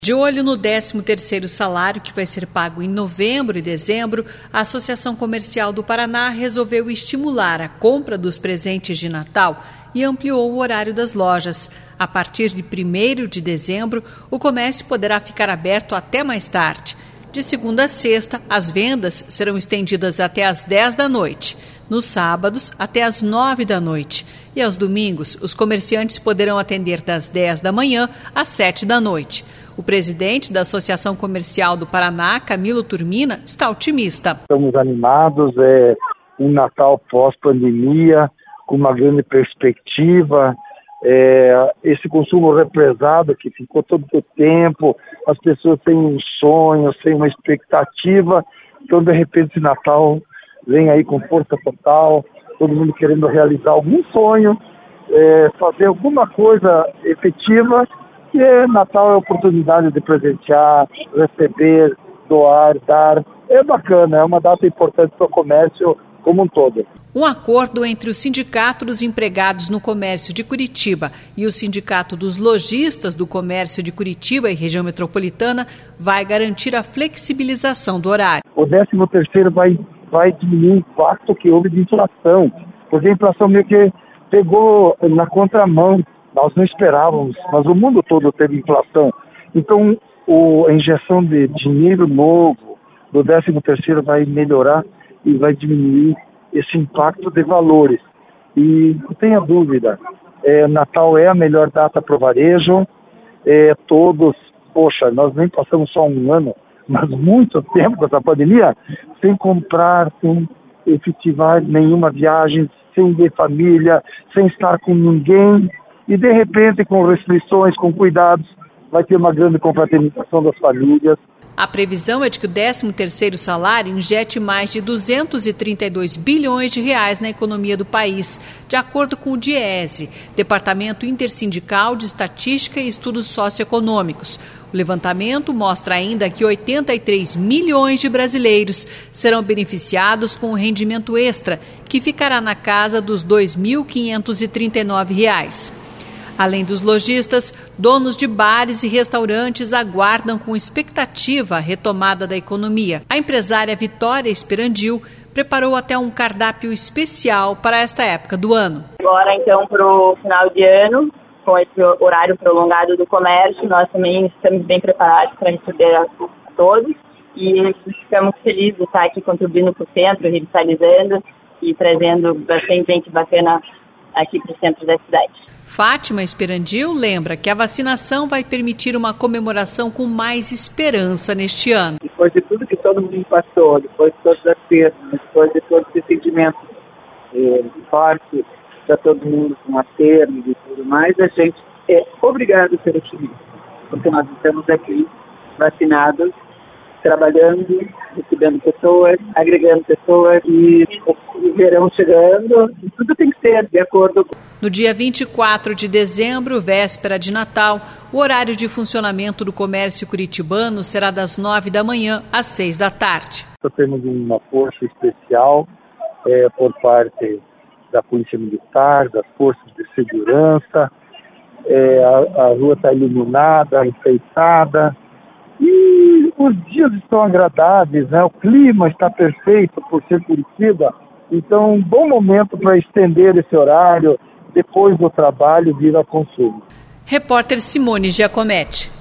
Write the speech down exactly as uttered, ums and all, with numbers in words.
De olho no décimo terceiro salário, que vai ser pago em novembro e dezembro, a Associação Comercial do Paraná resolveu estimular a compra dos presentes de Natal e ampliou o horário das lojas. A partir de primeiro de dezembro, o comércio poderá ficar aberto até mais tarde. De segunda a sexta, as vendas serão estendidas até às dez da noite. Nos sábados, até às nove da noite. E aos domingos, os comerciantes poderão atender das dez da manhã às sete da noite. O presidente da Associação Comercial do Paraná, Camilo Turmina, está otimista. Estamos animados, é um Natal pós-pandemia, com uma grande perspectiva. É, esse consumo represado que ficou todo o tempo, as pessoas têm um sonho, têm uma expectativa. Então, de repente, esse Natal vem aí com força total, todo mundo querendo realizar algum sonho, é, fazer alguma coisa efetiva. E é, Natal é a oportunidade de presentear, receber, doar, dar. É bacana, é uma data importante para o comércio como um todo. Um acordo entre o Sindicato dos Empregados no Comércio de Curitiba e o Sindicato dos Lojistas do Comércio de Curitiba e região metropolitana vai garantir a flexibilização do horário. O décimo terceiro vai, vai diminuir o impacto que houve de inflação, porque a inflação meio que pegou na contramão. Nós não esperávamos, mas o mundo todo teve inflação. Então, o, a injeção de dinheiro novo do décimo terceiro vai melhorar e vai diminuir esse impacto de valores. E não tenha dúvida, é, Natal é a melhor data para o varejo. É, todos, poxa, nós nem passamos só um ano, mas muito tempo com essa pandemia, sem comprar, sem efetivar nenhuma viagem, sem ver família, sem estar com ninguém. E, de repente, com restrições, com cuidados, vai ter uma grande confraternização das famílias. A previsão é de que o décimo terceiro salário injete mais de duzentos e trinta e dois bilhões de reais na economia do país, de acordo com o DIESE, Departamento Intersindical de Estatística e Estudos Socioeconômicos. O levantamento mostra ainda que oitenta e três milhões de brasileiros serão beneficiados com o rendimento extra, que ficará na casa dos dois mil quinhentos e trinta e nove reais. Além dos lojistas, donos de bares e restaurantes aguardam com expectativa a retomada da economia. A empresária Vitória Esperandil preparou até um cardápio especial para esta época do ano. Agora, então, para o final de ano, com esse horário prolongado do comércio, nós também estamos bem preparados para receber a todos e ficamos felizes de estar aqui contribuindo para o centro, revitalizando e trazendo bastante gente bacana aqui para o centro da cidade. Fátima Esperandil lembra que a vacinação vai permitir uma comemoração com mais esperança neste ano. Depois de tudo que todo mundo passou, depois de todas as perdas, depois de todo esse sentimento eh, forte para todo mundo com a perda e tudo mais, a gente é obrigado a ser otimista, porque nós estamos aqui vacinados, trabalhando, recebendo pessoas, agregando pessoas e o verão chegando, e tudo tem que ser de acordo com... No dia vinte e quatro de dezembro, véspera de Natal, o horário de funcionamento do comércio curitibano será das nove da manhã às seis da tarde. Nós temos uma força especial é, por parte da Polícia Militar, das forças de segurança, é, a, a rua está iluminada, enfeitada, e os dias estão agradáveis, né? O clima está perfeito por ser Curitiba, então um bom momento para estender esse horário depois do trabalho vir ao consumo. Repórter Simone Giacometti.